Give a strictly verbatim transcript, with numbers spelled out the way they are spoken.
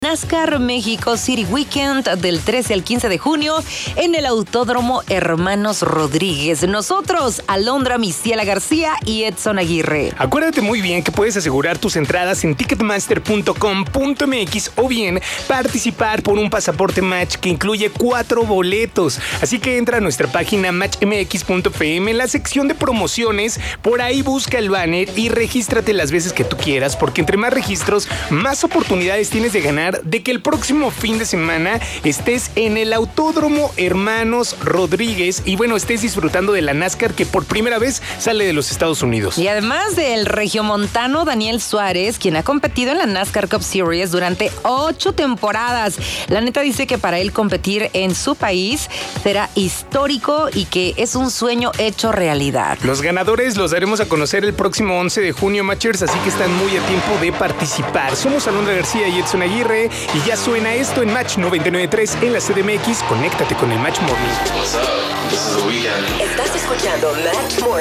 NASCAR México City Weekend del trece al quince de junio en el Autódromo Hermanos Rodríguez. Nosotros, Alondra Misiela García y Edson Aguirre. Acuérdate muy bien que puedes asegurar tus entradas en ticketmaster punto com punto m x o bien participar por un pasaporte Match que incluye cuatro boletos. Así que entra a nuestra página match m x punto f m en la sección de promociones. Por ahí busca el banner y regístrate las veces que tú quieras, porque entre más registros, más oportunidades tienes de ganar de que el próximo fin de semana estés en el Autódromo Hermanos Rodríguez y bueno, estés disfrutando de la NASCAR que por primera vez sale de los Estados Unidos. Y además del regiomontano Daniel Suárez, quien ha competido en la NASCAR Cup Series durante ocho temporadas. La neta dice que para él competir en su país será histórico y que es un sueño hecho realidad. Los ganadores los daremos a conocer el próximo once de junio, Matchers, así que están muy a tiempo de participar. Somos Alondra García y Edson Aguirre y ya suena esto en Match noventa y nueve punto tres en la C D M X. Conéctate con el Match Morning. What's up? This is the weekend. Estás escuchando Match Morning.